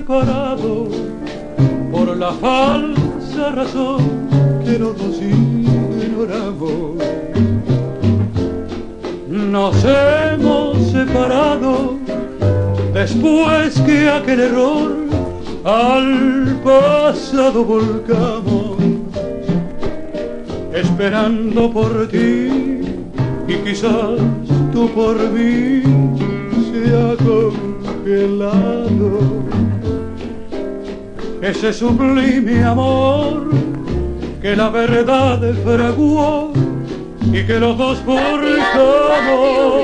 separado por la falsa razón que los dos ignoramos. Nos hemos separado después que aquel error al pasado volcamos, esperando por ti y quizás tú por mí se ha congelado ese sublime amor que la verdad fraguó y que los dos forjamos.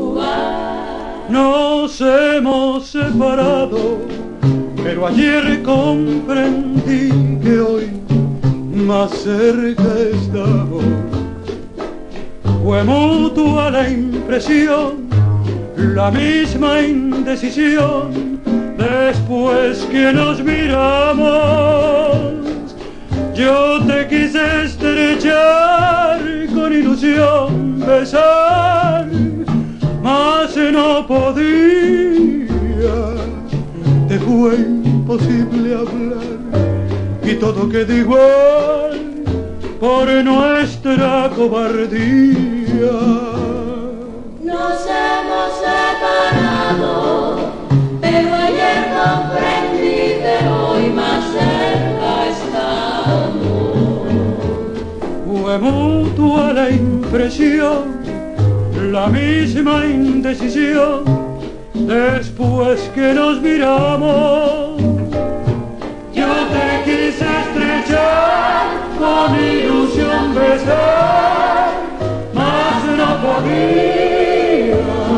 Nos hemos separado, pero ayer comprendí que hoy más cerca estamos. Fue mutua la impresión, la misma indecisión, después que nos miramos. Yo te quise estrechar, con ilusión besar, mas no podía, te fue imposible hablar, y todo quedó igual por nuestra cobardía. Nos hemos separado, pero ayer comprendí que hoy más cerca estamos. Fue mutua la impresión, la misma indecisión, después que nos miramos. Yo te quise estrechar, con ilusión besar, mas no podía.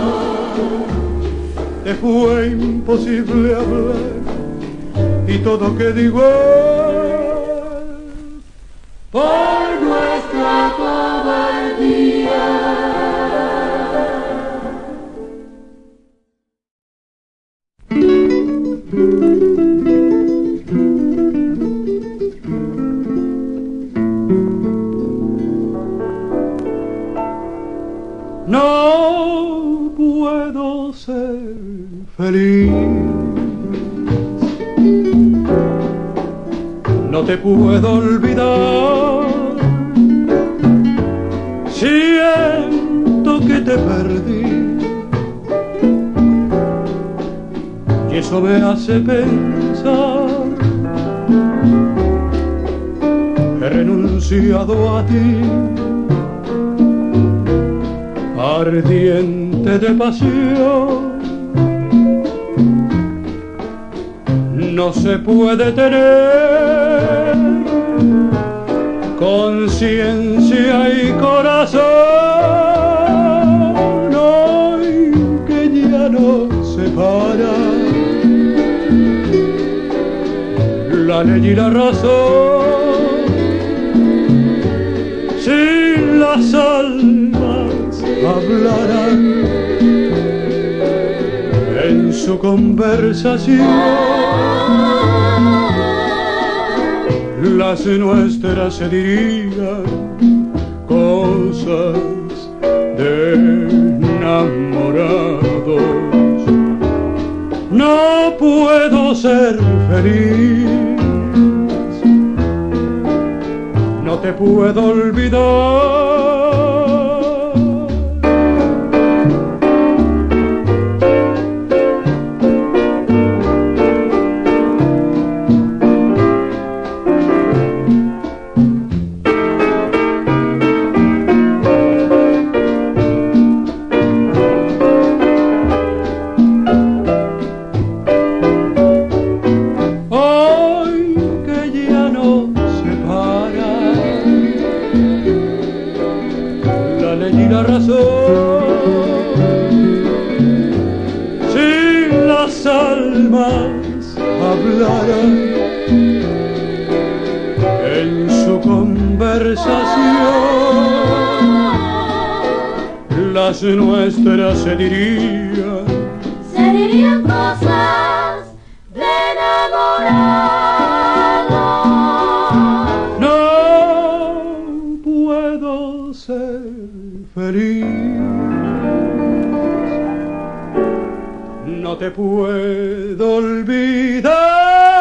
Te fue imposible hablar y todo quedó igual por nuestra cobardía. No puedo ser feliz, no te puedo olvidar, siento que te perdí y eso me hace pensar que he renunciado a ti, ardiente de pasión. No se puede tener conciencia y corazón hoy que ya nos separan la ley y la razón. Si las almas hablarán en su conversación, las nuestras se dirían cosas de enamorados. No puedo ser feliz, no te puedo olvidar. En su conversación, las nuestras se dirían cosas de enamorado. No puedo ser feliz, no te puedo olvidar.